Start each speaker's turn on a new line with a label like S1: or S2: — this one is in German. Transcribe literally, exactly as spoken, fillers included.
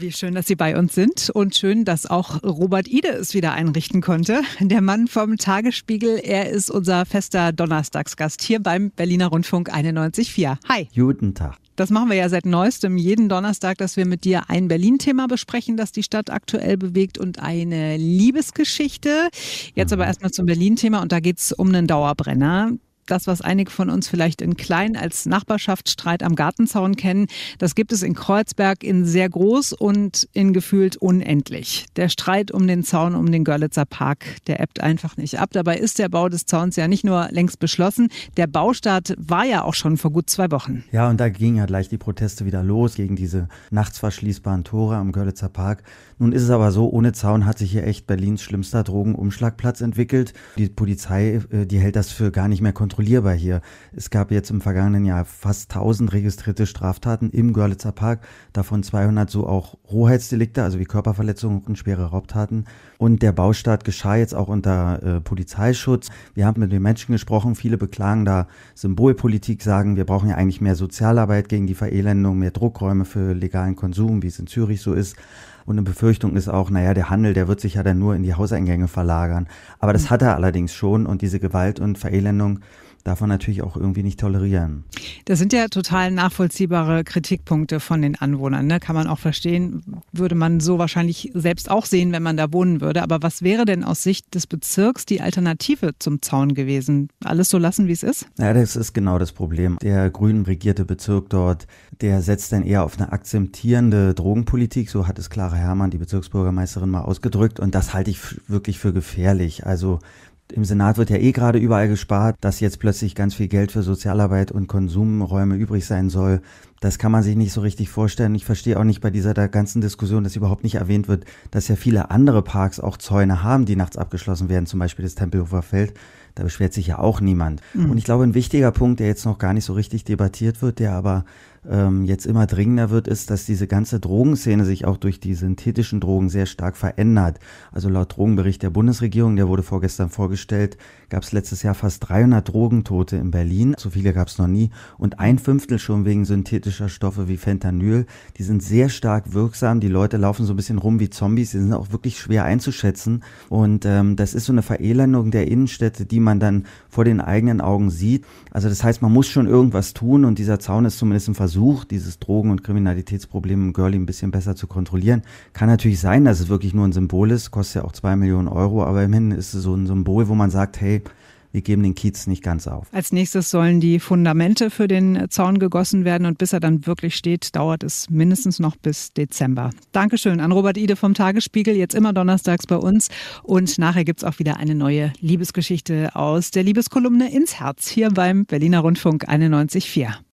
S1: Wie schön, dass Sie bei uns sind und schön, dass auch Robert Ide es wieder einrichten konnte. Der Mann vom Tagesspiegel, er ist unser fester Donnerstagsgast hier beim Berliner Rundfunk einundneunzig Komma vier. Hi.
S2: Guten Tag.
S1: Das machen wir ja seit neuestem jeden Donnerstag, dass wir mit dir ein Berlin-Thema besprechen, das die Stadt aktuell bewegt und eine Liebesgeschichte. Jetzt aber erstmal zum Berlin-Thema und da geht es um einen Dauerbrenner. Das, was einige von uns vielleicht in klein als Nachbarschaftsstreit am Gartenzaun kennen, das gibt es in Kreuzberg in sehr groß und in gefühlt unendlich. Der Streit um den Zaun um den Görlitzer Park, der ebbt einfach nicht ab. Dabei ist der Bau des Zauns ja nicht nur längst beschlossen, der Baustart war ja auch schon vor gut zwei Wochen.
S2: Ja, und da gingen ja gleich die Proteste wieder los gegen diese nachts verschließbaren Tore am Görlitzer Park. Nun ist es aber so, ohne Zaun hat sich hier echt Berlins schlimmster Drogenumschlagplatz entwickelt. Die Polizei, die hält das für gar nicht mehr kontrollierbar hier. Es gab jetzt im vergangenen Jahr fast tausend registrierte Straftaten im Görlitzer Park, davon zweihundert so auch Rohheitsdelikte, also wie Körperverletzungen und schwere Raubtaten. Und der Baustart geschah jetzt auch unter äh, Polizeischutz. Wir haben mit den Menschen gesprochen, viele beklagen da Symbolpolitik, sagen, wir brauchen ja eigentlich mehr Sozialarbeit gegen die Verelendung, mehr Druckräume für legalen Konsum, wie es in Zürich so ist. Und eine Befürchtung ist auch, naja, der Handel, der wird sich ja dann nur in die Hauseingänge verlagern. Aber das hat er allerdings schon und diese Gewalt und Verelendung darf man natürlich auch irgendwie nicht tolerieren.
S1: Das sind ja total nachvollziehbare Kritikpunkte von den Anwohnern, ne? Kann man auch verstehen, würde man so wahrscheinlich selbst auch sehen, wenn man da wohnen würde. Aber was wäre denn aus Sicht des Bezirks die Alternative zum Zaun gewesen? Alles so lassen, wie es ist?
S2: Ja, das ist genau das Problem. Der grün regierte Bezirk dort, der setzt dann eher auf eine akzeptierende Drogenpolitik. So hat es Clara Herrmann, die Bezirksbürgermeisterin, mal ausgedrückt. Und das halte ich wirklich für gefährlich. Also im Senat wird ja eh gerade überall gespart, dass jetzt plötzlich ganz viel Geld für Sozialarbeit und Konsumräume übrig sein soll. Das kann man sich nicht so richtig vorstellen. Ich verstehe auch nicht bei dieser der ganzen Diskussion, dass überhaupt nicht erwähnt wird, dass ja viele andere Parks auch Zäune haben, die nachts abgeschlossen werden, zum Beispiel das Tempelhofer Feld. Da beschwert sich ja auch niemand. Mhm. Und ich glaube, ein wichtiger Punkt, der jetzt noch gar nicht so richtig debattiert wird, der aber ähm, jetzt immer dringender wird, ist, dass diese ganze Drogenszene sich auch durch die synthetischen Drogen sehr stark verändert. Also laut Drogenbericht der Bundesregierung, der wurde vorgestern vorgestellt, gab es letztes Jahr fast dreihundert Drogentote in Berlin. So viele gab es noch nie. Und ein Fünftel schon wegen synthetischer Stoffe wie Fentanyl. Die sind sehr stark wirksam. Die Leute laufen so ein bisschen rum wie Zombies. Die sind auch wirklich schwer einzuschätzen. Und ähm, das ist so eine Verelendung der Innenstädte, die man dann vor den eigenen Augen sieht. Also das heißt, man muss schon irgendwas tun. Und dieser Zaun ist zumindest ein Versuch, dieses Drogen- und Kriminalitätsproblem im Görli ein bisschen besser zu kontrollieren. Kann natürlich sein, dass es wirklich nur ein Symbol ist. Kostet ja auch zwei Millionen Euro. Aber immerhin ist es so ein Symbol, wo man sagt, hey, wir geben den Kiez nicht ganz auf.
S1: Als nächstes sollen die Fundamente für den Zaun gegossen werden und bis er dann wirklich steht, dauert es mindestens noch bis Dezember. Dankeschön an Robert Ide vom Tagesspiegel, jetzt immer donnerstags bei uns. Und nachher gibt's auch wieder eine neue Liebesgeschichte aus der Liebeskolumne ins Herz hier beim Berliner Rundfunk einundneunzig Komma vier.